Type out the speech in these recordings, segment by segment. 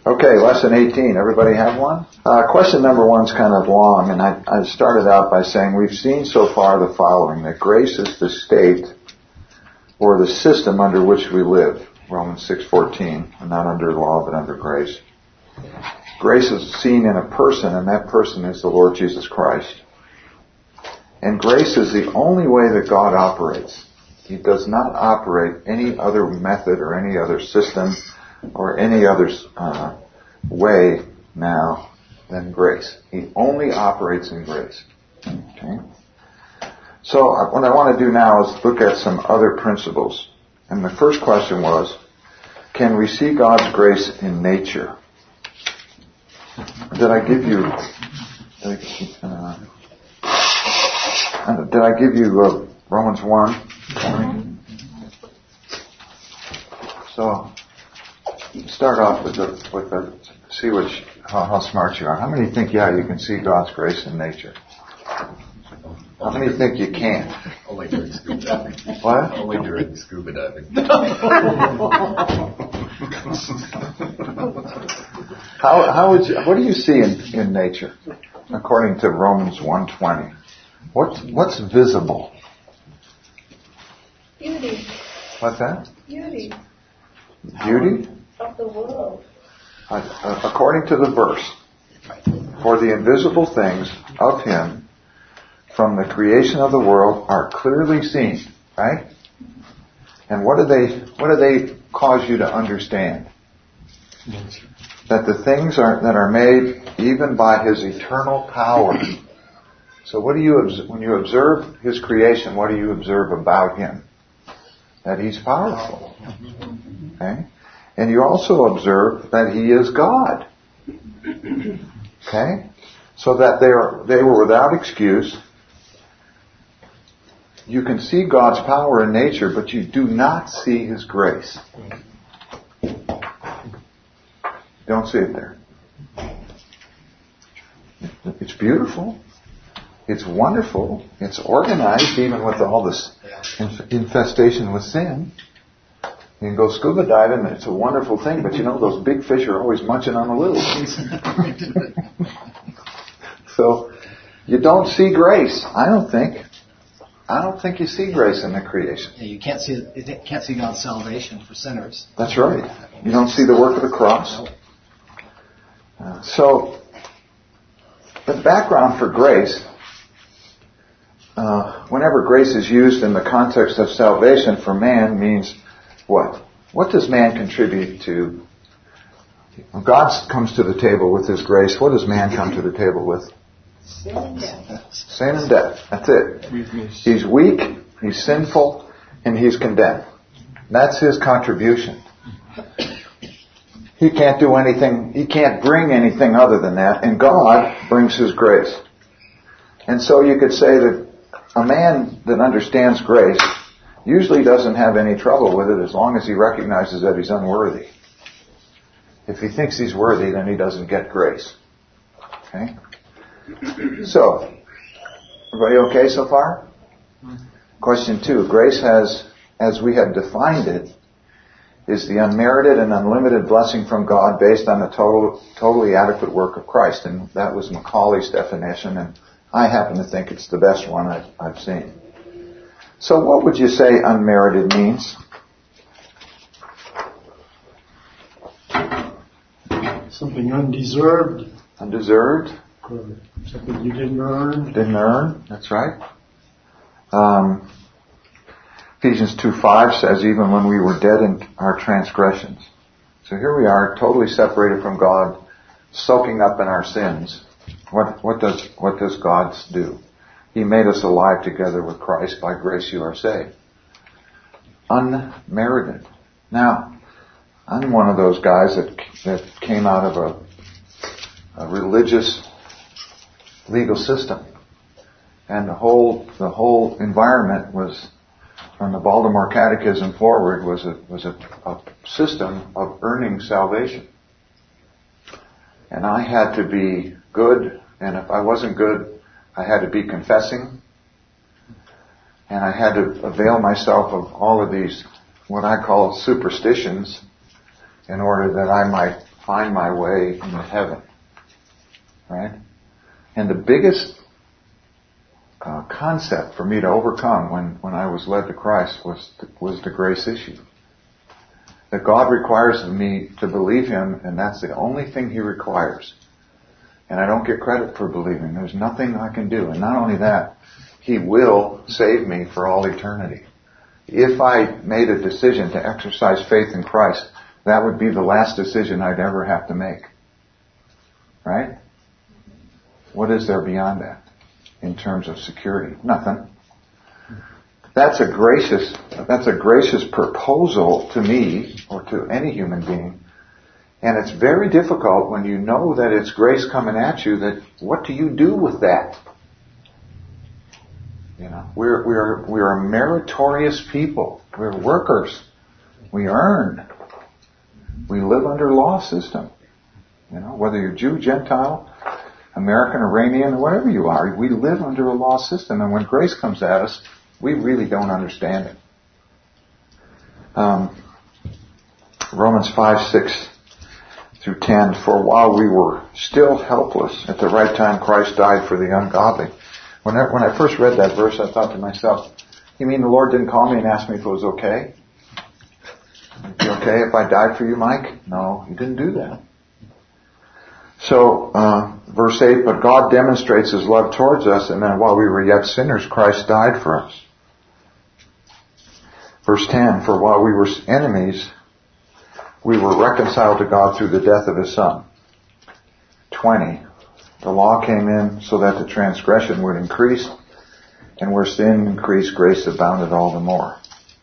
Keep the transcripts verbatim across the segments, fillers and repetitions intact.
Okay, lesson eighteen. Everybody have one? Uh, question number one's kind of long, and I, I started out by saying we've seen so far the following, that grace is the state or the system under which we live. Romans six fourteen, not under law but under grace. Grace is seen in a person, and that person is the Lord Jesus Christ. And grace is the only way that God operates. He does not operate any other method or any other system or any other uh, way now than grace. He only operates in grace. Okay? So what I want to do now is look at some other principles. And the first question was, can we see God's grace in nature? Did I give you... Uh, did I give you uh, Romans one? So... Start off with the, with the, see what, you, how, how smart you are. How many think, yeah, you can see God's grace in nature? How many think you can't? Only during scuba diving. What? Only during scuba diving. how, how would you, what do you see in, in nature, according to Romans one twenty? What's, what's visible? Beauty. What's that? Beauty. Beauty? Of the world. Uh, according to the verse, for the invisible things of Him from the creation of the world are clearly seen, right? And what do they, what do they cause you to understand? That the things are, that are made even by His eternal power. So what do you, when you observe His creation, what do you observe about Him? That He's powerful. Okay? And you also observe that He is God. Okay? So that they are, they were without excuse. You can see God's power in nature, but you do not see His grace. You don't see it there. It's beautiful. It's wonderful. It's organized, even with all this infestation with sin. You can go scuba diving, and it's a wonderful thing, but you know, those big fish are always munching on the little ones. So, you don't see grace, I don't think. I don't think you see grace in the creation. Yeah, you can't see you can't see God's salvation for sinners. That's right. You don't see the work of the cross. Uh, so, the background for grace, uh, whenever grace is used in the context of salvation for man, means what? What does man contribute to? When God comes to the table with His grace, what does man come to the table with? Sin and death. Sin and death. That's it. He's weak, he's sinful, and he's condemned. That's his contribution. He can't do anything, he can't bring anything other than that, and God brings His grace. And so you could say that a man that understands grace usually doesn't have any trouble with it as long as he recognizes that he's unworthy. If he thinks he's worthy, then he doesn't get grace. Okay? So, everybody okay so far? Question two. Grace has, as we have defined it, is the unmerited and unlimited blessing from God based on the total, totally adequate work of Christ. And that was Macaulay's definition, and I happen to think it's the best one I've, I've seen. So what would you say unmerited means? Something undeserved. Undeserved. Something you didn't earn. Didn't earn, that's right. Um, Ephesians two five says, even when we were dead in our transgressions. So here we are, totally separated from God, soaking up in our sins. What, what does, what does God do? He made us alive together with Christ. By grace you are saved. Unmerited. Now, I'm one of those guys that that came out of a, a religious legal system, and the whole the whole environment was, from the Baltimore Catechism forward, was a was a, a system of earning salvation. And I had to be good, and if I wasn't good, I had to be confessing, and I had to avail myself of all of these, what I call superstitions, in order that I might find my way into heaven. Right? And the biggest uh, concept for me to overcome when, when I was led to Christ was the, was the grace issue. That God requires of me to believe Him, and that's the only thing He requires. And I don't get credit for believing. There's nothing I can do. And not only that, He will save me for all eternity. If I made a decision to exercise faith in Christ, that would be the last decision I'd ever have to make. Right? What is there beyond that in terms of security? Nothing. That's a gracious, that's a gracious proposal to me or to any human being. And it's very difficult when you know that it's grace coming at you, that what do you do with that? You know, we're, we're, we're a meritorious people. We're workers. We earn. We live under law system. You know, whether you're Jew, Gentile, American, Iranian, or whatever you are, we live under a law system. And when grace comes at us, we really don't understand it. Um, Romans five, six through ten, for while we were still helpless, at the right time Christ died for the ungodly. When I, when I first read that verse, I thought to myself, you mean the Lord didn't call me and ask me if it was okay? It'd be okay if I died for you, Mike? No, He didn't do that. So, uh, verse eight, but God demonstrates His love towards us, and then while we were yet sinners, Christ died for us. Verse ten, for while we were enemies, we were reconciled to God through the death of His Son. twenty, the law came in so that the transgression would increase, and where sin increased, grace abounded all the more.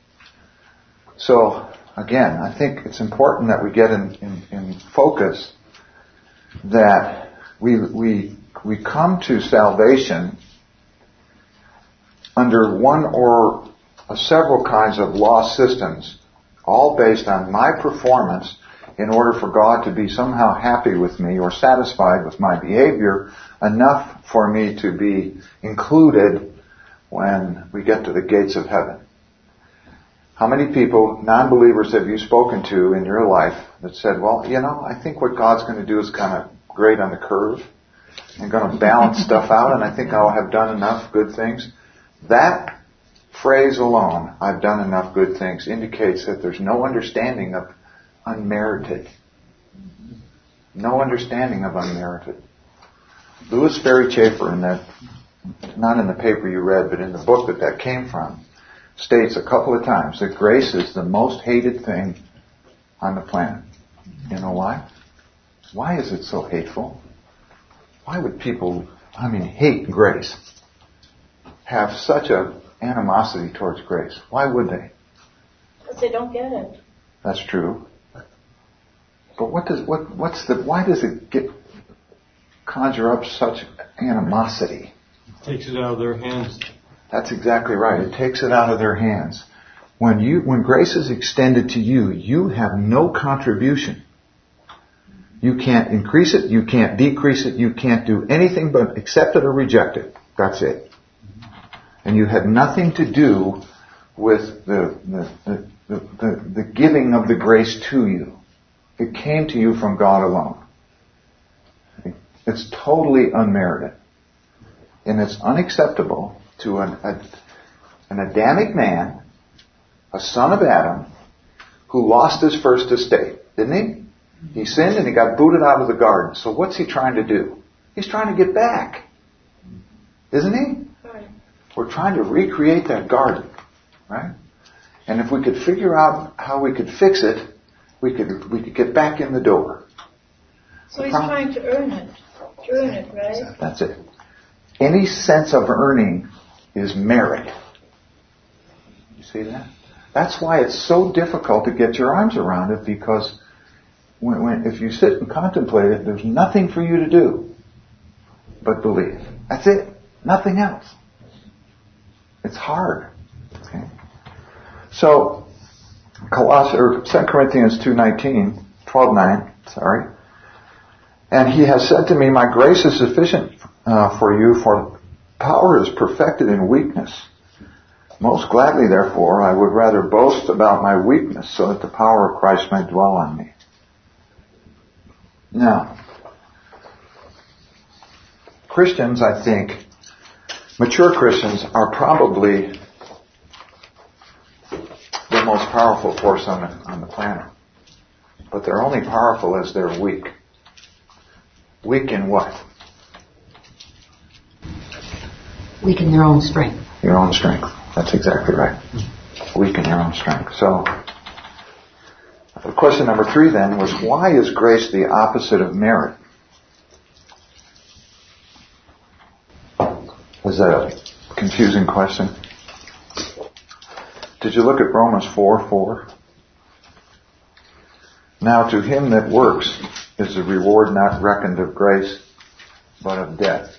So, again, I think it's important that we get in, in, in focus that we, we, we come to salvation under one or several kinds of law systems, all based on my performance in order for God to be somehow happy with me or satisfied with my behavior enough for me to be included when we get to the gates of heaven. How many people, non-believers, have you spoken to in your life that said, well, you know, I think what God's going to do is kind of grade on the curve and going to balance stuff out, and I think I'll have done enough good things? That phrase alone, I've done enough good things, indicates that there's no understanding of unmerited. No understanding of unmerited. Louis Ferry Chafer, in that, not in the paper you read, but in the book that that came from, states a couple of times that grace is the most hated thing on the planet. You know why? Why is it so hateful? Why would people, I mean, hate grace? Have such a animosity towards grace? Why would they? Because they don't get it. That's true. But what does what what's the why does it get conjure up such animosity? It takes it out of their hands. That's exactly right. It takes it out of their hands. When you when grace is extended to you, you have no contribution. You can't increase it, you can't decrease it, you can't do anything but accept it or reject it. That's it. And you had nothing to do with the the, the, the, the, the giving of the grace to you. It came to you from God alone. It's totally unmerited. And it's unacceptable to an, a, an Adamic man, a son of Adam, who lost his first estate, didn't he? He sinned and he got booted out of the garden. So what's he trying to do? He's trying to get back. Isn't he? Right. We're trying to recreate that garden. Right? And if we could figure out how we could fix it, we could we could get back in the door. So he's trying to earn it. To earn it, right? That's it. Any sense of earning is merit. You see that? That's why it's so difficult to get your arms around it, because when, when, if you sit and contemplate it, there's nothing for you to do but believe. That's it. Nothing else. It's hard. Okay? So, Colossians, or Second Corinthians two nineteen, twelve nine, sorry. And he has said to me, my grace is sufficient uh, for you, for power is perfected in weakness. Most gladly, therefore, I would rather boast about my weakness, so that the power of Christ may dwell on me. Now, Christians, I think, mature Christians are probably the most powerful force on the, on the planet. But they're only powerful as they're weak. Weak in what? Weak in their own strength. Your own strength. That's exactly right. Weak in your own strength. So, question number three then was, why is grace the opposite of merit? Was that a confusing question? Did you look at Romans four four? Now to him that works is the reward not reckoned of grace, but of debt.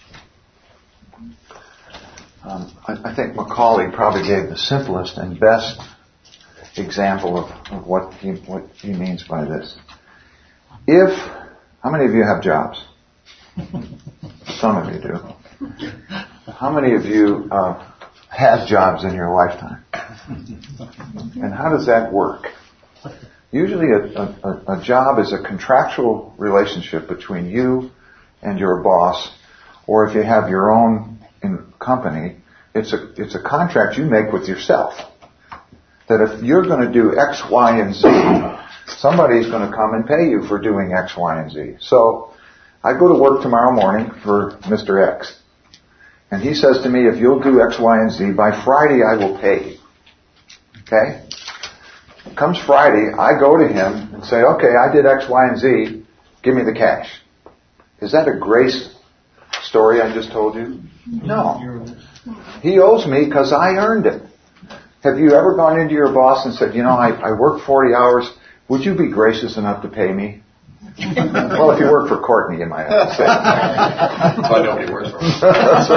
Um, I, I think Macaulay probably gave the simplest and best example of, of what he what he means by this. If, how many of you have jobs? Some of you do. How many of you uh, have jobs in your lifetime? And how does that work? Usually a, a, a job is a contractual relationship between you and your boss, or if you have your own in company, it's a, it's a contract you make with yourself. That if you're going to do X, Y, and Z, somebody's going to come and pay you for doing X, Y, and Z. So, I go to work tomorrow morning for Mister X. And he says to me, if you'll do X, Y, and Z, by Friday I will pay you. Okay? Comes Friday, I go to him and say, okay, I did X, Y, and Z, give me the cash. Is that a grace story I just told you? No. He owes me because I earned it. Have you ever gone into your boss and said, you know, I, I work forty hours, would you be gracious enough to pay me? Well, if you work for Courtney, you might have to say. That's why nobody works for me. That's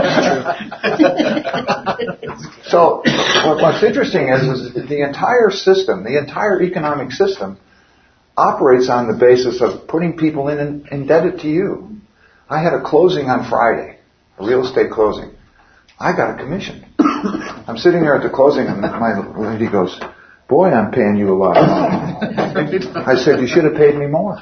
right. So, what's interesting is, is the entire system, the entire economic system, operates on the basis of putting people in indebted to you. I had a closing on Friday, a real estate closing. I got a commission. I'm sitting there at the closing, and my lady goes, boy, I'm paying you a lot of money. I said, you should have paid me more.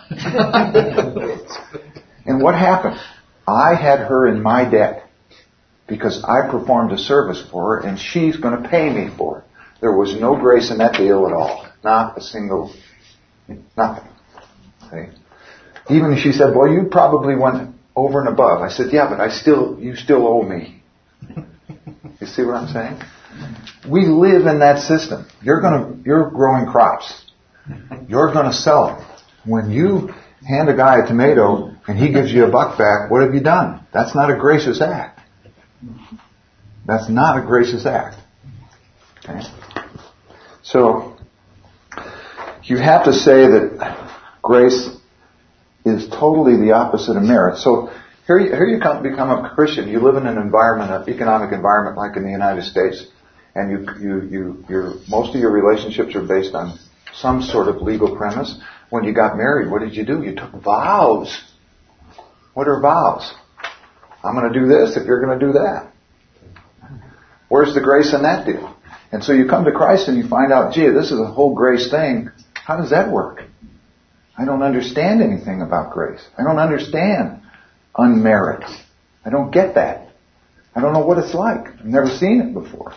And what happened? I had her in my debt because I performed a service for her, and she's going to pay me for it. There was no grace in that deal at all. Not a single, nothing. Okay? Even she said, well, you probably went over and above. I said, yeah, but I still, you still owe me. You see what I'm saying? We live in that system. You're gonna, you're growing crops. You're gonna sell them. When you hand a guy a tomato and he gives you a buck back, what have you done? That's not a gracious act. That's not a gracious act. Okay? So, you have to say that grace is totally the opposite of merit. So, here you, here you come, become a Christian. You live in an environment, an economic environment like in the United States, and you, you, you, your, most of your relationships are based on some sort of legal premise. When you got married, what did you do? You took vows. What are vows? I'm going to do this if you're going to do that. Where's the grace in that deal? And so you come to Christ and you find out, gee, this is a whole grace thing. How does that work? I don't understand anything about grace. I don't understand unmerit. I don't get that. I don't know what it's like. I've never seen it before.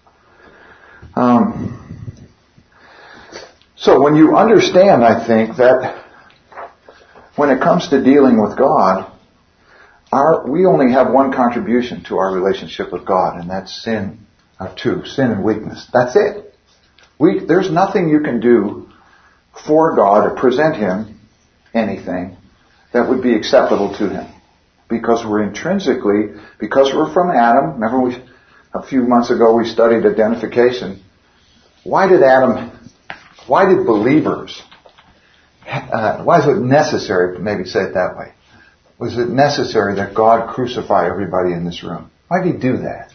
Um, so when you understand, I think, that when it comes to dealing with God, our, we only have one contribution to our relationship with God, and that's sin, or two, sin and weakness. That's it. We, there's nothing you can do for God to present Him anything that would be acceptable to Him. Because we're intrinsically, because we're from Adam, remember we, a few months ago we studied identification. Why did Adam, why did believers, uh, why is it necessary, maybe say it that way, was it necessary that God crucify everybody in this room? Why did He do that?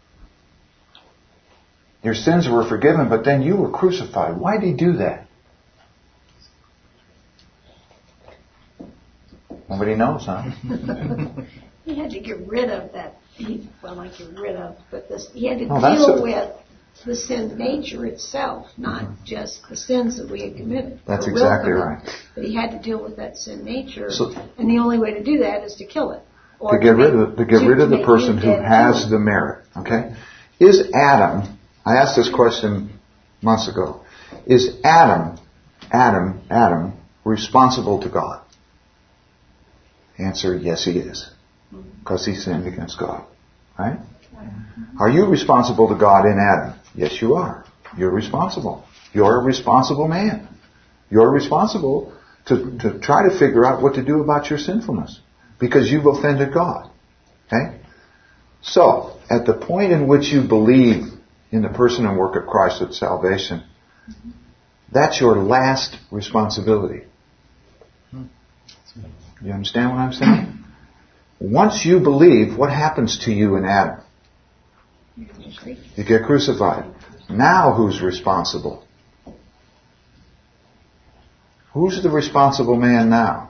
Your sins were forgiven, but then you were crucified. Why did He do that? Nobody knows, huh? He had to get rid of that. He, well, not get rid of, but this. He had to Oh, that's deal a- with the sin nature itself, not just the sins that we had committed. That's or will exactly commit. right. But he had to deal with that sin nature, So- and the only way to do that is to kill it. Or To get make- rid of, to get to- rid of to the make person you who dead has too. the merit. Okay? Is Adam, I asked this question months ago, is Adam, Adam, Adam responsible to God? Answer, yes he is. Because he sinned against God. Right? Are you responsible to God in Adam? Yes you are. You're responsible. You're a responsible man. You're responsible to, to try to figure out what to do about your sinfulness. Because you've offended God. Okay? So, at the point in which you believe in the person and work of Christ at salvation, that's your last responsibility. You understand what I'm saying? Once you believe, what happens to you in Adam? You get crucified. Now who's responsible? Who's the responsible man now?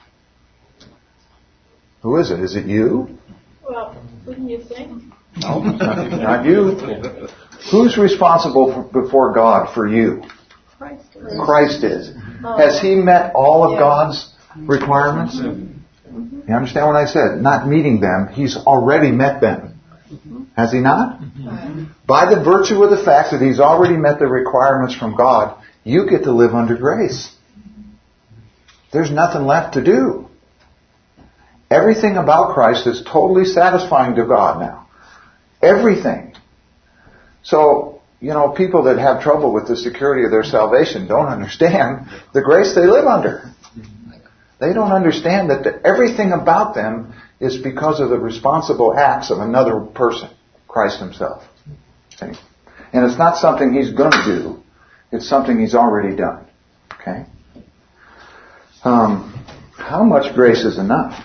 Who is it? Is it you? Well, wouldn't you think? No, not, not you. Who's responsible for, before God for you? Christ. Christ is. Has he met all of God's requirements? You understand what I said? Not meeting them, he's already met them. Has he not? By the virtue of the fact that he's already met the requirements from God, you get to live under grace. There's nothing left to do. Everything about Christ is totally satisfying to God now. Everything. So, you know, people that have trouble with the security of their salvation don't understand the grace they live under. They don't understand that the, everything about them is because of the responsible acts of another person, Christ himself. Okay? And it's not something he's going to do. It's something he's already done. Okay? Um, how much grace is enough?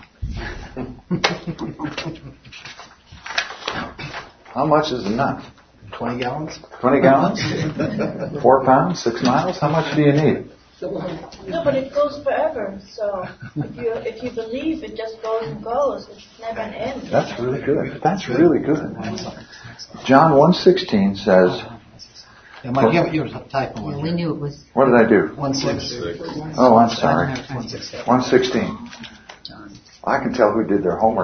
How much is enough? Twenty gallons? Twenty gallons? Four pounds? Six miles? How much do you need? No, but it goes forever. So if you if you believe, it just goes and goes. It's never an end. That's really good. That's really good. John one sixteen says, Yeah, Mike, you have, you have a typo in We here. knew it was what did I do? One six. Oh, I'm sorry. One six. one sixteen. I can tell who did their homework.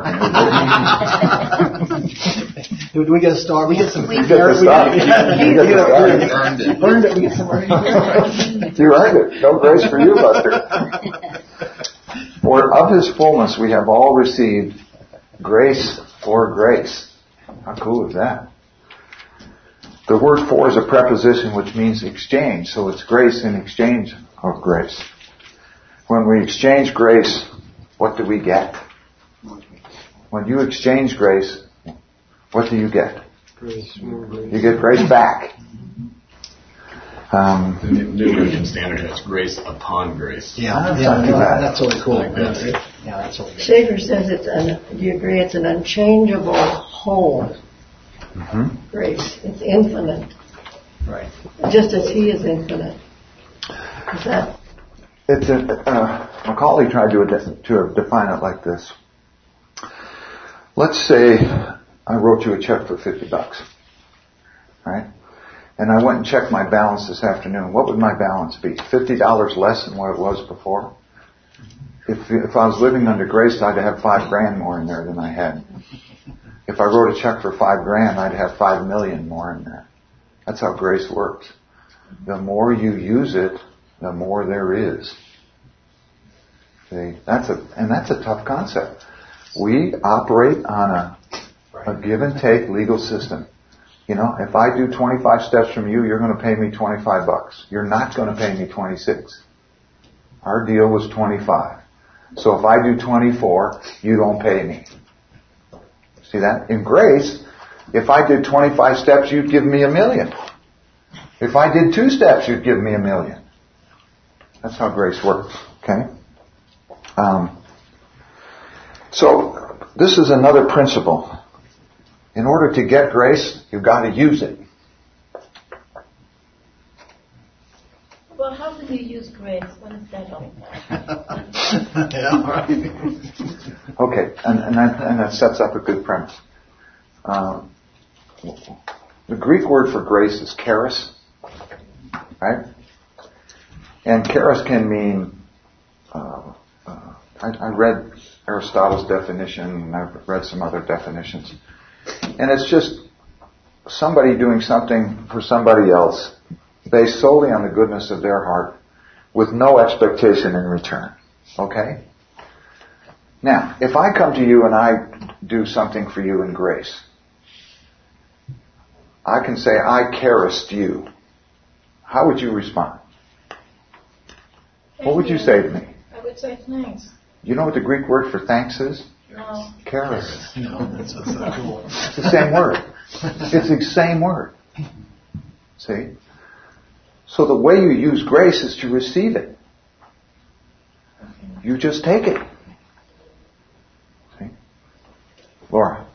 Do do we get a star? We get some. You get the star. You get the star. Earned it. Earned it. We get some. You earned it. No grace for you, Buster. For of his fullness we have all received grace for grace. How cool is that? The word for is a preposition which means exchange, so it's grace in exchange of grace. When we exchange grace, what do we get? When you exchange grace, what do you get? Grace, more grace. You get grace back. Um, The New New American Standard has grace upon grace. Yeah, That's yeah, not too yeah, bad. that's really cool. Like that. Yeah, that's really good. Schaefer says it's an, do you agree it's an unchangeable whole mhm. grace? It's infinite, Right. just as he is infinite. Is that, It's a, uh, Macaulay tried to, ad- to define it like this. Let's say I wrote you a check for fifty bucks, right? And I went and checked my balance this afternoon. What would my balance be? fifty dollars less than what it was before? If, if I was living under grace, I'd have five grand more in there than I had. If I wrote a check for five grand, I'd have five million more in there. That's how grace works. The more you use it, the more there is. See, that's a, and that's a tough concept. We operate on a, a give and take legal system. You know, if I do twenty-five steps from you, you're going to pay me twenty-five bucks. You're not going to pay me twenty-six. Our deal was twenty-five. So if I do twenty-four, you don't pay me. See that? In grace, if I did twenty-five steps, you'd give me a million. If I did two steps, you'd give me a million. That's how grace works. Okay? Um, so, this is another principle. In order to get grace, you've got to use it. Well, how can you use grace when it's that all? Yeah, right. Okay, and, and, that, and that sets up a good premise. Um, The Greek word for grace is charis, right? And charis can mean, uh, uh, I, I read Aristotle's definition, and I've read some other definitions. And it's just somebody doing something for somebody else based solely on the goodness of their heart with no expectation in return. Okay? Now, if I come to you and I do something for you in grace, I can say, I charist you. How would you respond? Thank What would you you. say to me? I would say thanks. You know what the Greek word for thanks is? No. Charis. No, that's what's so cool. It's the same word. It's the same word. See? So the way you use grace is to receive it. You just take it. See? Laura.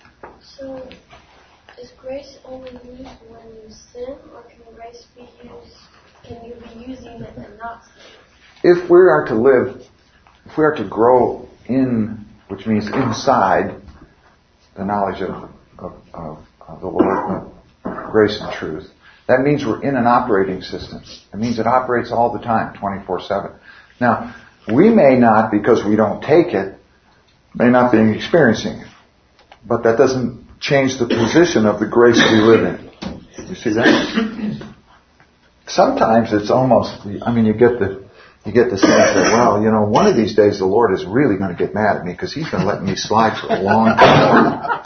So, is grace only used when you sin, or can grace be used, can you be using it and not sin? If we are to live, if we are to grow in, which means inside, the knowledge of, of, of, of the Lord, of grace and truth, that means we're in an operating system. It means it operates all the time, twenty-four seven. Now, we may not, because we don't take it, may not be experiencing it. But that doesn't change the position of the grace we live in. You see that? Sometimes it's almost, I mean, you get the, you get the sense that, well, you know, one of these days the Lord is really going to get mad at me because He's been letting me slide for a long time.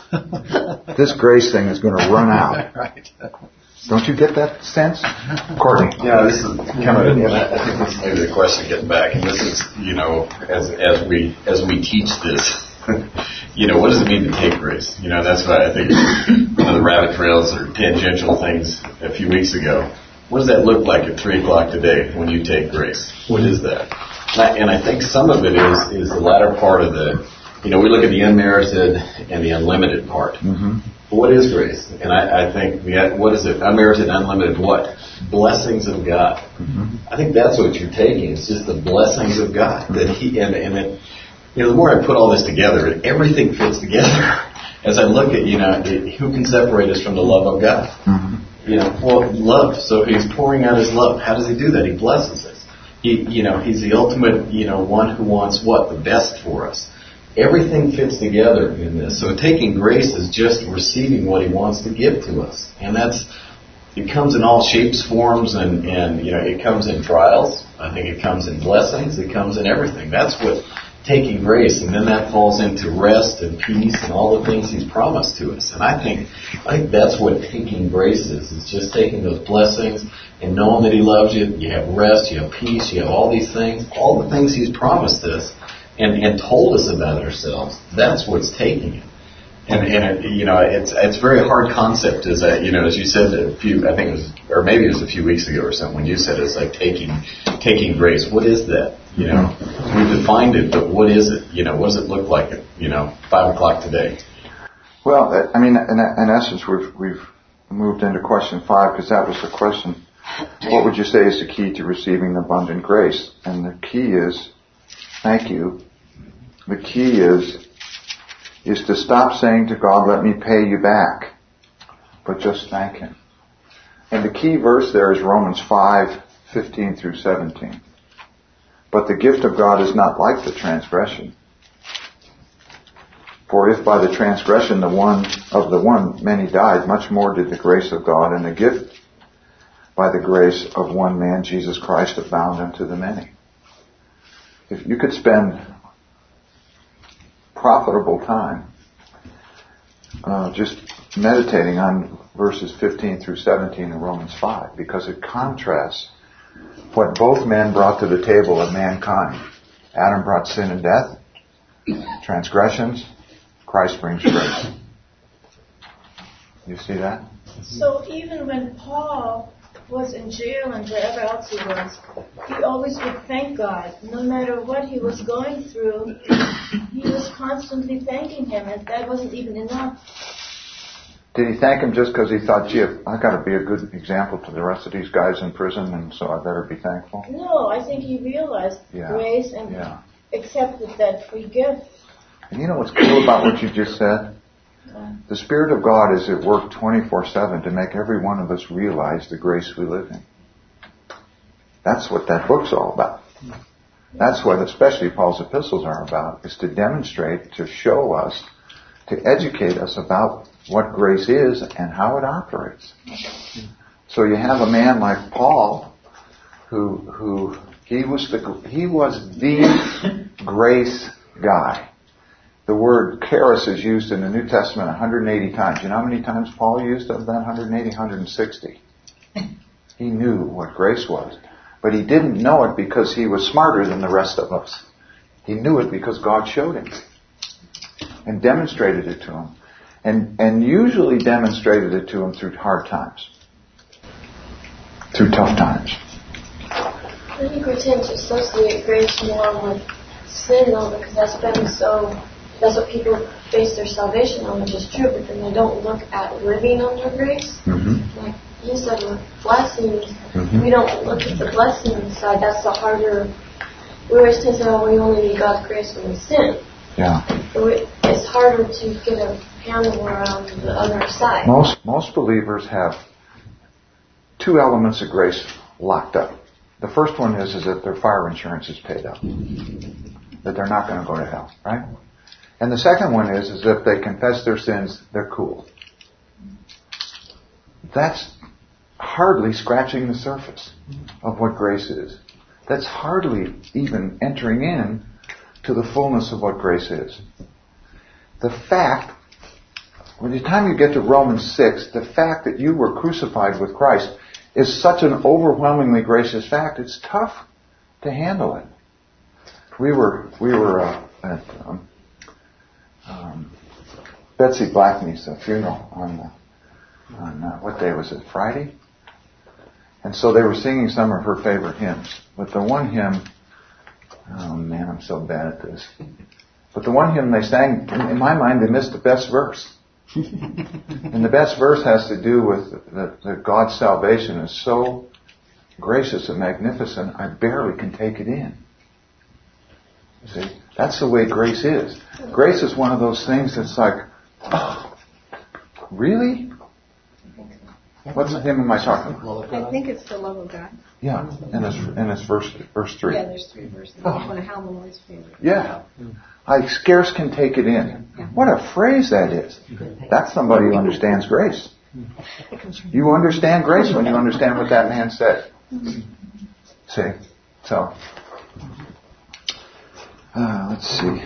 This grace thing is going to run out. Right. Don't you get that sense? Courtney. Yeah, this is kind of, and I think this is maybe the question getting back, and this is, you know, as as we as we teach this, you know, what does it mean to take grace? You know, that's why I think one of the rabbit trails or tangential things a few weeks ago. What does that look like at three o'clock today when you take grace? What is that? And I, and I think some of it is is the latter part of the, you know, we look at the unmerited and the unlimited part. Mm-hmm. What is grace? And I, I think, we had, what is it? Unmerited, unlimited what? Blessings of God. Mm-hmm. I think that's what you're taking. It's just the blessings of God. That He, and, and it, you know, the more I put all this together, everything fits together. As I look at, you know, it, who can separate us from the love of God? Mm-hmm. You know, well, love. So He's pouring out His love. How does He do that? He blesses us. He, you know, He's the ultimate, you know, one who wants what? The best for us. Everything fits together in this. So taking grace is just receiving what He wants to give to us. And that's, it comes in all shapes, forms, and, and, you know, it comes in trials. I think it comes in blessings. It comes in everything. That's what taking grace, and then that falls into rest and peace and all the things He's promised to us. And I think, I think that's what taking grace is. It's just taking those blessings and knowing that He loves you. You have rest, you have peace, you have all these things, all the things He's promised us. And, and told us about ourselves. That's what's taking it. And, and it, you know, it's it's a very hard concept. As I, you know, as you said a few, I think it was, or maybe it was a few weeks ago or something, when you said it's like taking taking grace. What is that? You know, we've defined it, but what is it? You know, what does it look like at, you know, five o'clock today? Well, I mean, in, in essence, we've we've moved into question five because that was the question. What would you say is the key to receiving abundant grace? And the key is, thank you. The key is, is to stop saying to God, let me pay you back, but just thank Him. And the key verse there is Romans five, fifteen through seventeen. But the gift of God is not like the transgression. For if by the transgression the one of the one many died, much more did the grace of God and the gift by the grace of one man, Jesus Christ, abound unto the many. If you could spend profitable time uh, just meditating on verses fifteen through seventeen in Romans five, because it contrasts what both men brought to the table of mankind. Adam brought sin and death, transgressions. Christ brings grace. You see that? So even when Paul was in jail and wherever else he was, he always would thank God. No matter what he was going through, he was constantly thanking Him, and that wasn't even enough. Did he thank Him just because he thought, gee, I've got to be a good example to the rest of these guys in prison, and so I better be thankful? No, I think he realized Yeah. grace and Yeah. accepted that free gift. And you know what's cool about what you just said? The Spirit of God is at work twenty-four seven to make every one of us realize the grace we live in. That's what that book's all about. That's what especially Paul's epistles are about, is to demonstrate, to show us, to educate us about what grace is and how it operates. So you have a man like Paul, who who he was the he was the grace guy. The word charis is used in the New Testament one hundred eighty times. You know how many times Paul used of that one hundred eighty? one hundred sixty. He knew what grace was. But he didn't know it because he was smarter than the rest of us. He knew it because God showed him and demonstrated it to him. And, and usually demonstrated it to him through hard times. Through tough times. I think we tend to associate grace more with sin, though, because that's been so, that's what people base their salvation on, which is true, but then they don't look at living under grace. Mm-hmm. Like you said, with blessings, mm-hmm. we don't look at the blessing side. That's the harder, we always tend to say, oh, we only need God's grace when we sin. Yeah. So it, it's harder to get a handle around the other side. Most, most believers have two elements of grace locked up. The first one is, is that their fire insurance is paid up. That they're not going to go to hell, right? And the second one is, is if they confess their sins, they're cool. That's hardly scratching the surface of what grace is. That's hardly even entering in to the fullness of what grace is. The fact, by the time you get to Romans six, the fact that you were crucified with Christ is such an overwhelmingly gracious fact, it's tough to handle it. We were, we were uh, at um, um, Betsy Blackney's uh, funeral on, uh, on uh, what day was it, Friday? And so they were singing some of her favorite hymns. But the one hymn, oh man, I'm so bad at this. But the one hymn they sang, in my mind, they missed the best verse. And the best verse has to do with that the God's salvation is so gracious and magnificent, I barely can take it in. See, that's the way grace is. Grace is one of those things that's like, oh, really? What's the hymn am I talking about? I think it's the love of God. Yeah, and it's, and it's verse, verse three. Yeah, there's three verses. Oh. One of Hal Malloy's favorite. Yeah. I scarce can take it in. What a phrase that is. That's somebody who understands grace. You understand grace when you understand what that man said. See? So, uh, let's see.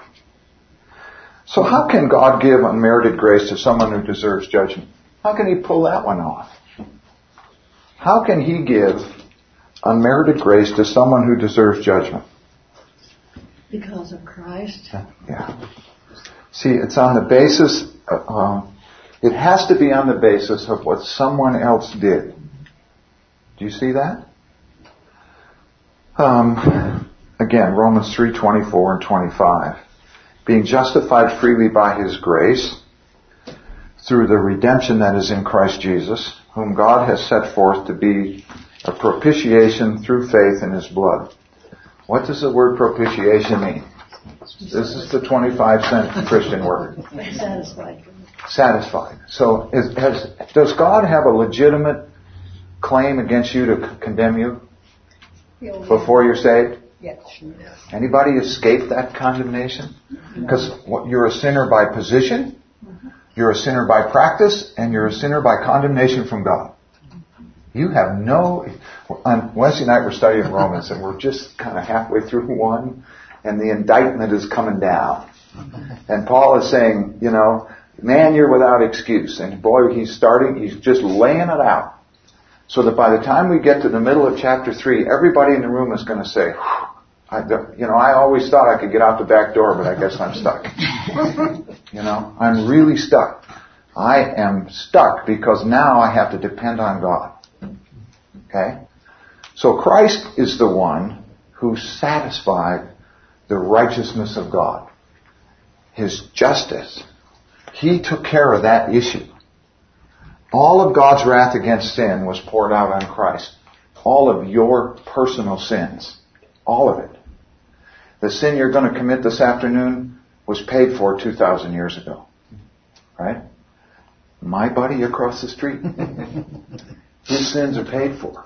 So how can God give unmerited grace to someone who deserves judgment? How can He pull that one off? How can He give unmerited grace to someone who deserves judgment? Because of Christ. Yeah. See, it's on the basis, of, uh, it has to be on the basis of what someone else did. Do you see that? Um, again, Romans three twenty-four and twenty-five. Being justified freely by His grace, through the redemption that is in Christ Jesus, whom God has set forth to be a propitiation through faith in His blood. What does the word propitiation mean? This is the twenty-five cent Christian word. Satisfied. Satisfied. So is, has, does God have a legitimate claim against you to c- condemn you before you're saved? Yes. Anybody escape that condemnation? Because you're a sinner by position, you're a sinner by practice, and you're a sinner by condemnation from God. You have no... On Wednesday night we're studying Romans, and we're just kind of halfway through one, and the indictment is coming down. And Paul is saying, you know, man, you're without excuse. And boy, he's starting, he's just laying it out. So that by the time we get to the middle of chapter three, everybody in the room is going to say, I, you know, I always thought I could get out the back door, but I guess I'm stuck. You know, I'm really stuck. I am stuck because now I have to depend on God. Okay? So Christ is the one who satisfied the righteousness of God. His justice. He took care of that issue. All of God's wrath against sin was poured out on Christ. All of your personal sins. All of it. The sin you're going to commit this afternoon was paid for two thousand years ago. Right? My buddy across the street, his sins are paid for.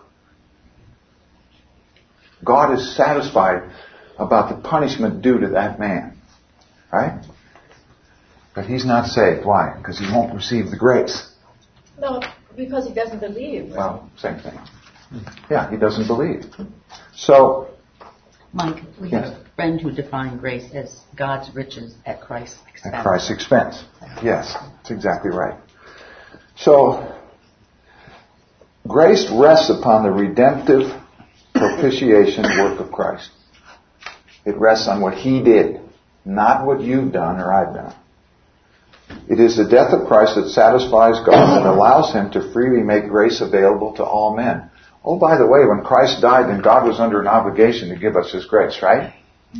God is satisfied about the punishment due to that man. Right? But he's not saved. Why? Because he won't receive the grace. No, because he doesn't believe. Right? Well, same thing. Yeah, he doesn't believe. So, Mike, we yes. have a friend who defined grace as God's riches at Christ's expense. At Christ's expense. Yes, that's exactly right. So, grace rests upon the redemptive propitiation work of Christ. It rests on what He did, not what you've done or I've done. It is the death of Christ that satisfies God and allows Him to freely make grace available to all men. Oh, by the way, when Christ died, then God was under an obligation to give us His grace, right?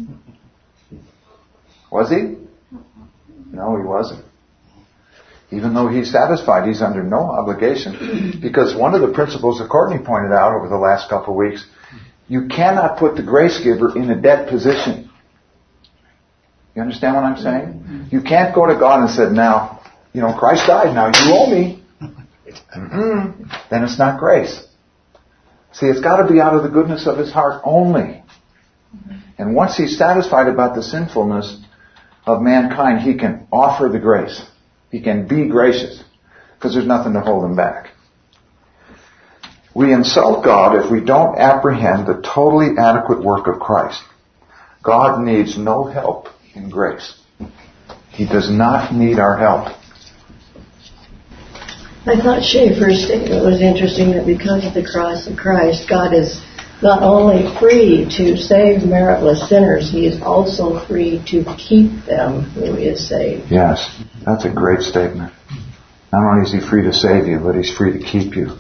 Was He? No, He wasn't. Even though He's satisfied, He's under no obligation. Because one of the principles that Courtney pointed out over the last couple of weeks, you cannot put the grace giver in a debt position. You understand what I'm saying? You can't go to God and say, now, you know, Christ died, now you owe me. Mm-mm. Then it's not grace. See, it's got to be out of the goodness of His heart only. And once He's satisfied about the sinfulness of mankind, He can offer the grace. He can be gracious. Because there's nothing to hold Him back. We insult God if we don't apprehend the totally adequate work of Christ. God needs no help in grace. He does not need our help. I thought Schaeffer's statement was interesting that because of the cross of Christ, God is not only free to save meritless sinners, He is also free to keep them who is saved. Yes, that's a great statement. Not only is He free to save you, but He's free to keep you.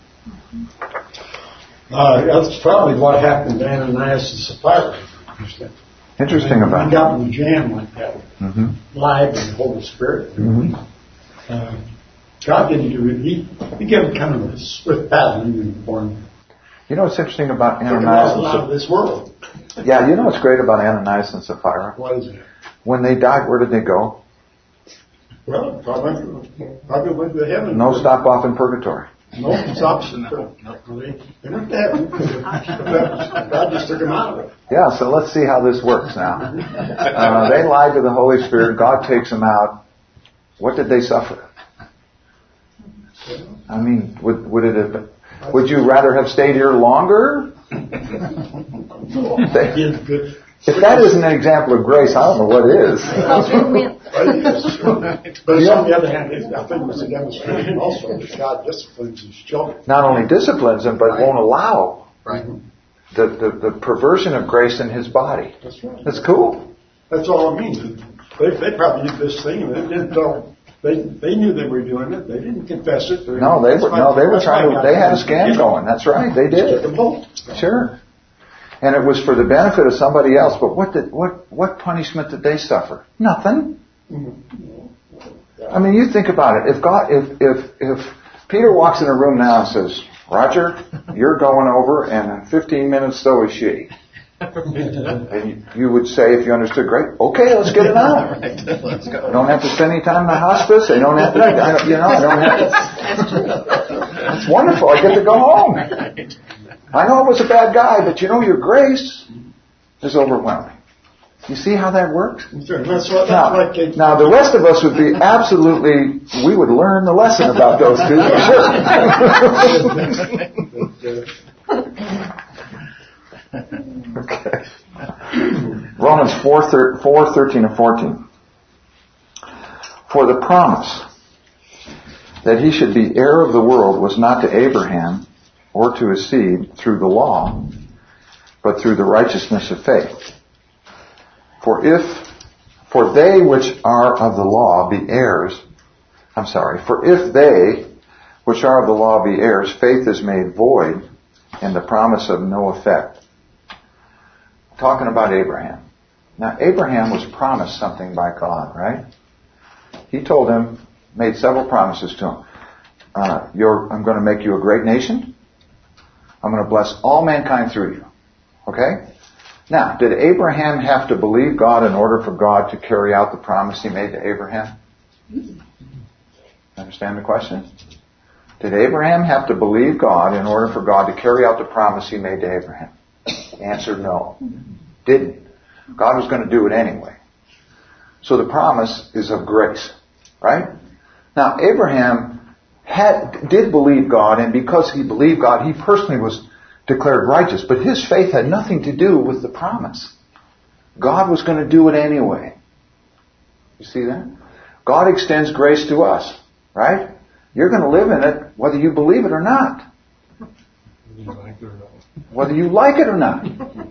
Uh, that's probably what happened to Ananias and Sapphira. Interesting when about he got in the jam like that. Mm-hmm. Lied and the Holy Spirit. Mm-hmm. Uh, God didn't do it. He, he gave him kind of a swift path even for him. You know what's interesting about Ananias Ananias and out of this world. Sapphira? Yeah, you know what's great about Ananias and Sapphira? What is it? When they died, where did they go? Well, probably, probably went to heaven. No stop off in purgatory. No stops. No, they, they went to heaven. God just took them out of it. Yeah, so let's see how this works now. Uh, they lied to the Holy Spirit. God takes them out. What did they suffer? I mean, would, would it have been, would you rather have stayed here longer? They, if that isn't an example of grace, I don't know what is. But on the other hand, I think it was a demonstration also that God disciplines His children. Not only disciplines them, but Right. won't allow Right. the, the, the perversion of grace in His body. That's right. That's cool. That's all it means. They, they probably did this thing and they didn't tell. They they knew they were doing it. They didn't confess it. They, No, they were no, they were that's trying why to. They had a God- scam going. That's right. They Just took did. them both. Sure. And it was for the benefit of somebody else. But what did what what punishment did they suffer? Nothing. I mean, you think about it. If God, if if if Peter walks in a room now and says, "Roger, you're going over, and in fifteen minutes, so is she," and you, you would say, if you understood, great, okay, let's get it on. Let's go. I don't have to spend any time in the hospice. I don't have to, I don't, you know, I don't have to. That's wonderful. I get to go home. I know I was a bad guy, but you know, your grace is overwhelming. You see how that works? Sure, that's what, that's Now, what they, now, the rest of us would be absolutely, we would learn the lesson about those two, for sure. Okay. Romans four, thirteen and fourteen. For the promise that he should be heir of the world was not to Abraham or to his seed through the law, but through the righteousness of faith. For if, for they which are of the law be heirs, I'm sorry, for if they which are of the law be heirs, faith is made void and the promise of no effect. Talking about Abraham. Now, Abraham was promised something by God, right? He told him, made several promises to him. Uh, you're, I'm going to make you a great nation. I'm going to bless all mankind through you. Okay? Now, did Abraham have to believe God in order for God to carry out the promise He made to Abraham? Understand the question? Did Abraham have to believe God in order for God to carry out the promise he made to Abraham? Answer, no. Didn't. God was going to do it anyway. So the promise is of grace. Right? Now, Abraham had, did believe God, and because he believed God, he personally was declared righteous. But his faith had nothing to do with the promise. God was going to do it anyway. You see that? God extends grace to us. Right? You're going to live in it whether you believe it or not. Whether you like it or not.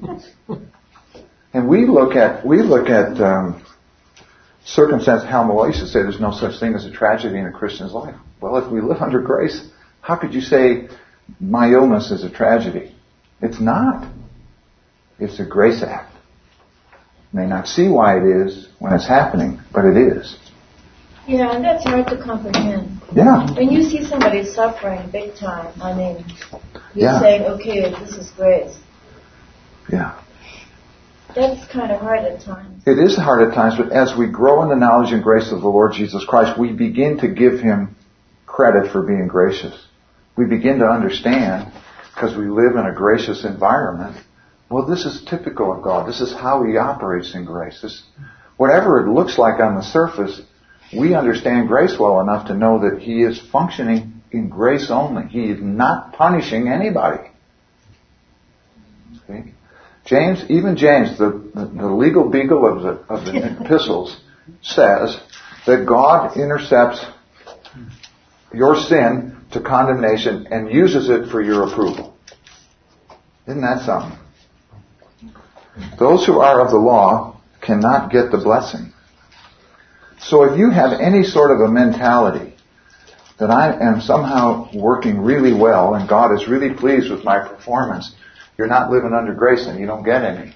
And we look at, we look at, um, circumstance, how Malloy used to say there's no such thing as a tragedy in a Christian's life. Well, if we live under grace, how could you say my illness is a tragedy? It's not. It's a grace act. You may not see why it is when it's happening, but it is. Yeah, and that's hard to comprehend. Yeah. When you see somebody suffering big time, I mean, you're Yeah. saying, okay, this is grace. Yeah. That's kind of hard at times. It is hard at times, but as we grow in the knowledge and grace of the Lord Jesus Christ, we begin to give Him credit for being gracious. We begin to understand, because we live in a gracious environment, well, this is typical of God. This is how He operates in grace. This, whatever it looks like on the surface, we understand grace well enough to know that He is functioning in grace only. He is not punishing anybody. See? James, even James, the, the, the legal beagle of the, of the epistles, says that God intercepts your sin to condemnation and uses it for your approval. Isn't that something? Those who are of the law cannot get the blessing. So if you have any sort of a mentality that I am somehow working really well and God is really pleased with my performance, you're not living under grace and you don't get any.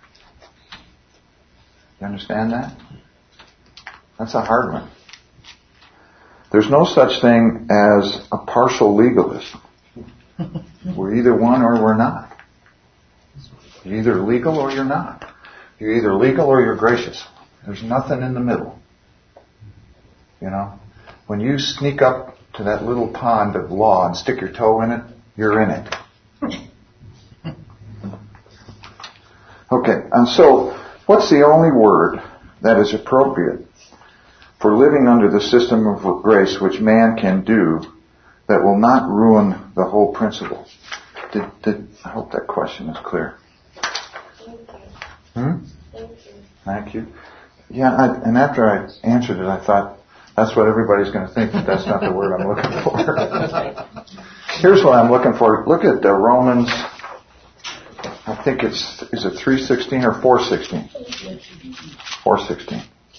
You understand that? That's a hard one. There's no such thing as a partial legalist. We're either one or we're not. You're either legal or you're not. You're either legal or you're gracious. There's nothing in the middle. You know? When you sneak up to that little pond of law and stick your toe in it, you're in it. Okay, and so what's the only word that is appropriate for living under the system of grace which man can do that will not ruin the whole principle? Did, did, I hope that question is clear. Thank you. Hmm? Thank you. Thank you. Yeah, I, and after I answered it, I thought, that's what everybody's going to think, but that's not the word I'm looking for. Here's what I'm looking for. Look at the Romans. I think it's, is it three sixteen or four sixteen? four sixteen.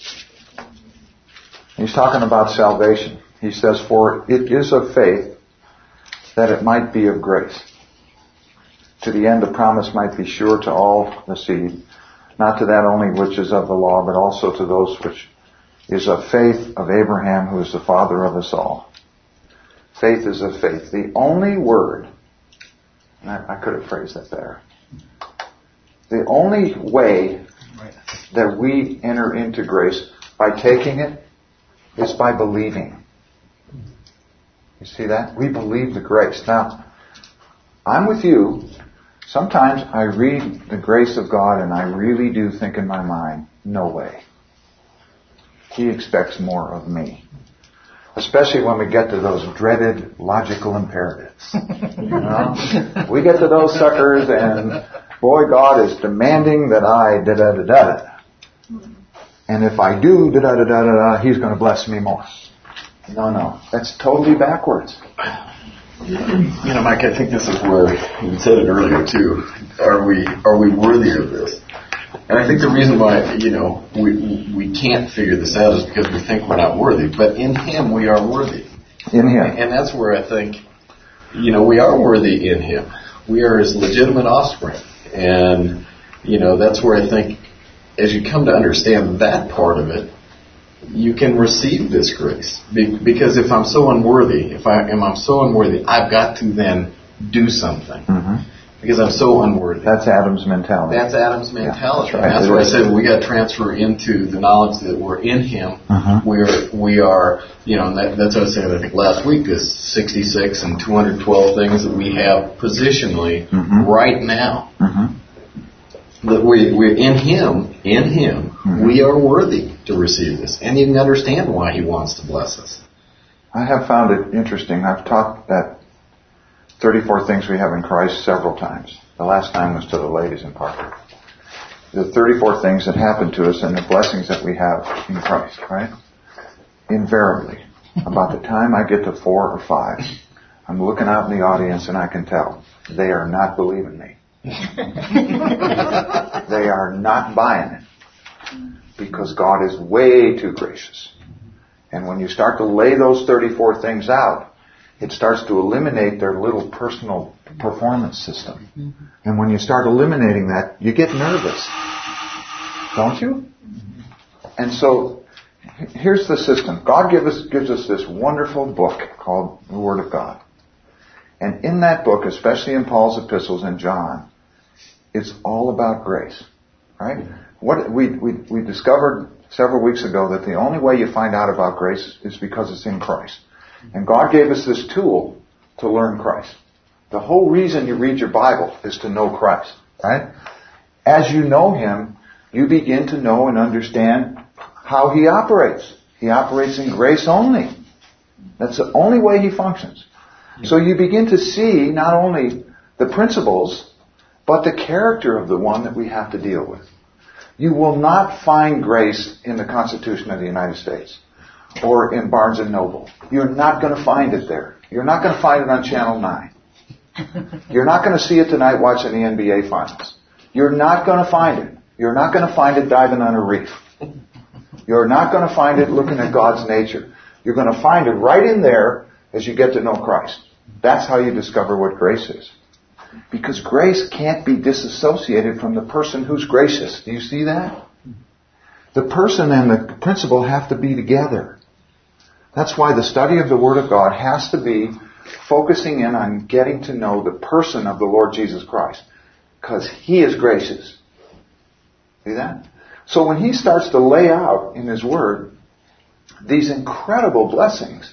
He's talking about salvation. He says, for it is of faith that it might be of grace. To the end the promise might be sure to all the seed, not to that only which is of the law, but also to those which is of faith of Abraham, who is the father of us all. Faith is of faith. The only word, and I, I could have phrased that better. The only way that we enter into grace by taking it is by believing. You see that? We believe the grace. Now, I'm with you. Sometimes I read the grace of God and I really do think in my mind, no way. He expects more of me. Especially when we get to those dreaded logical imperatives. You know? We get to those suckers and boy, God is demanding that I da-da-da-da-da. And if I do da-da-da-da-da, He's going to bless me more. No, no. That's totally backwards. You know, Mike, I think this is where you said it earlier too. Are we are we worthy of this? And I think the reason why, you know, we we can't figure this out is because we think we're not worthy. But in Him, we are worthy. In Him. And that's where I think, you know, we are worthy in Him. We are His legitimate offspring. And, you know, that's where I think as you come to understand that part of it, you can receive this grace. Be- because if I'm so unworthy, if I am I'm so unworthy, I've got to then do something. Mm-hmm. because I'm so unworthy. That's Adam's mentality. That's Adam's mentality. Yeah, that's right. That's why I said we got to transfer into the knowledge that we're in Him. Uh-huh. We're we are, you know, and that, that's what I was saying. I think last week is sixty-six and two hundred twelve things that we have positionally mm-hmm. right now. Mm-hmm. That we we're in Him. In Him, mm-hmm. we are worthy to receive this, and you can understand why He wants to bless us. I have found it interesting. I've taught that thirty-four things we have in Christ several times. The last time was to the ladies in Parker. The thirty-four things that happen to us and the blessings that we have in Christ, right? Invariably, about the time I get to four or five, I'm looking out in the audience and I can tell they are not believing me. They are not buying it. Because God is way too gracious. And when you start to lay those thirty-four things out, it starts to eliminate their little personal performance system. Mm-hmm. And when you start eliminating that, you get nervous. Don't you? And so, here's the system. God gives us, gives us this wonderful book called the Word of God. And in that book, especially in Paul's epistles and John, it's all about grace. Right? What we, we, we discovered several weeks ago that the only way you find out about grace is because it's in Christ. And God gave us this tool to learn Christ. The whole reason you read your Bible is to know Christ, right? As you know Him, you begin to know and understand how He operates. He operates in grace only. That's the only way He functions. So you begin to see not only the principles, but the character of the one that we have to deal with. You will not find grace in the Constitution of the United States or in Barnes and Noble. You're not going to find it there. You're not going to find it on Channel nine. You're not going to see it tonight watching the N B A Finals. You're not going to find it. You're not going to find it diving on a reef. You're not going to find it looking at God's nature. You're going to find it right in there as you get to know Christ. That's how you discover what grace is. Because grace can't be disassociated from the person who's gracious. Do you see that? The person and the principle have to be together. That's why the study of the Word of God has to be focusing in on getting to know the person of the Lord Jesus Christ. Because He is gracious. See that? So when He starts to lay out in His Word these incredible blessings,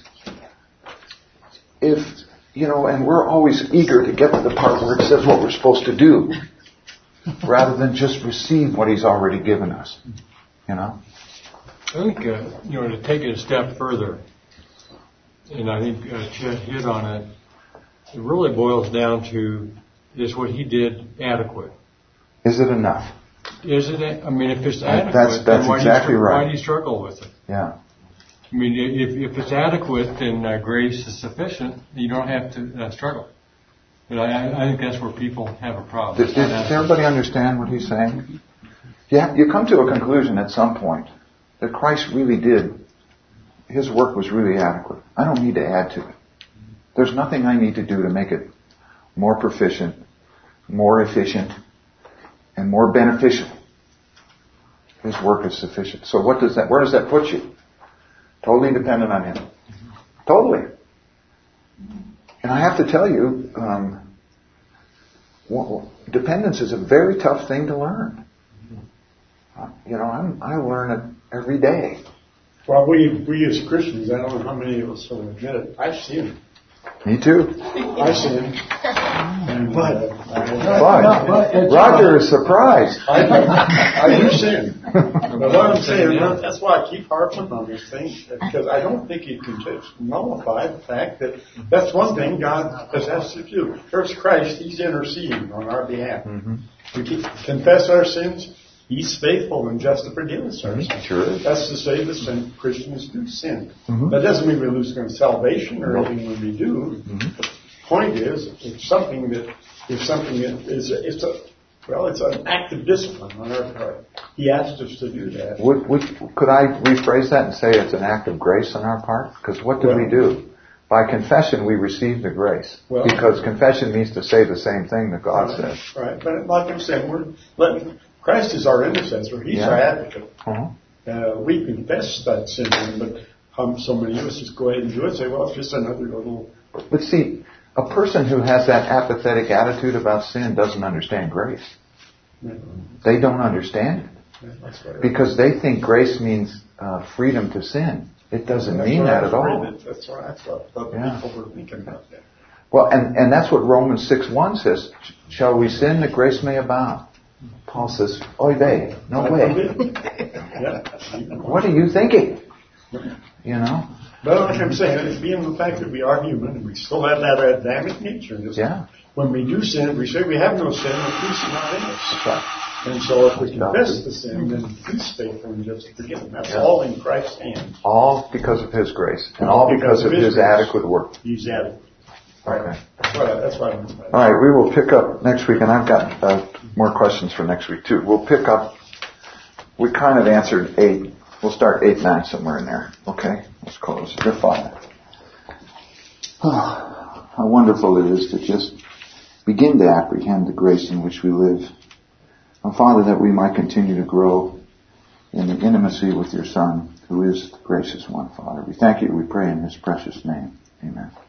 if, you know, and we're always eager to get to the part where it says what we're supposed to do, rather than just receive what He's already given us, you know? I think, uh, you know, to take it a step further, and I think uh, Chet hit on it, it really boils down to, is what He did adequate? Is it enough? Is it? I mean, if it's adequate, that's, that's then why, exactly do you, right. why do you struggle with it? Yeah. I mean, if, if it's adequate, then uh, grace is sufficient. You don't have to uh, struggle. But I, I think that's where people have a problem. Does, does everybody understand what he's saying? Yeah, you come to a conclusion at some point that Christ really did. His work was really adequate. I don't need to add to it. There's nothing I need to do to make it more proficient, more efficient, and more beneficial. His work is sufficient. So what does that? Where does that put you? Totally dependent on Him. Totally. And I have to tell you, um, well, dependence is a very tough thing to learn. Uh, you know, I'm, I learn it every day. Well, we we as Christians, I don't know how many of us will admit it. I've seen it. Me too. I've seen it. And, but, uh, but, but Roger is surprised. I, I do sin. But what I'm saying, that's why I keep harping on this thing, because I don't think you can just nullify the fact that that's one thing God has asked us to do. There's Christ, He's interceding on our behalf. Mm-hmm. We keep, confess our sins. He's faithful and just to forgive us our sins. Sure is. That's to say that sin, Christians do sin. Mm-hmm. That doesn't mean we lose our salvation or anything when we do. Mm-hmm. The point is, it's something that, if something is, it's a, well, it's an act of discipline on our part. He asked us to do that. Would, would, could I rephrase that and say it's an act of grace on our part? Because what did well, we do? By confession, we receive the grace. Well, because confession means to say the same thing that God right, says. Right. But like I'm saying, we're letting, Christ is our intercessor. He's yeah. our advocate. Uh-huh. Uh, we confess that sin, but um, so many of us just go ahead and do it and say, well, it's just another little... But see, A person who has that apathetic attitude about sin doesn't understand grace. They don't understand it. Because they think grace means uh, freedom to sin. It doesn't that's mean that at all. It. That's what, that's what other yeah. people were thinking about that. Well, and, and that's what Romans six one says. Shall we sin that grace may abound? Paul says, oy vey, no way. What are you thinking? You know? But like I'm saying, it's being the fact that we are human and we still have that Adamic nature. Just yeah. When we do sin, we say we have no sin, the peace is not in us. That's right. And so if we confess the sin, then He's faithful and just to forgive them. That's yeah. all in Christ's hands. All because of His grace. And all, all because, because of His, his adequate work. He's adequate. Okay. That's what, I, that's what I'm saying. All right, we will pick up next week, and I've got uh, more questions for next week too. We'll pick up, we kind of answered eight. We'll start eight, nine, somewhere in there. Okay? Let's close. You're fine. Oh, how wonderful it is to just begin to apprehend the grace in which we live. And Father, that we might continue to grow in the intimacy with your Son, who is the gracious one, Father. We thank you. We pray in His precious name. Amen.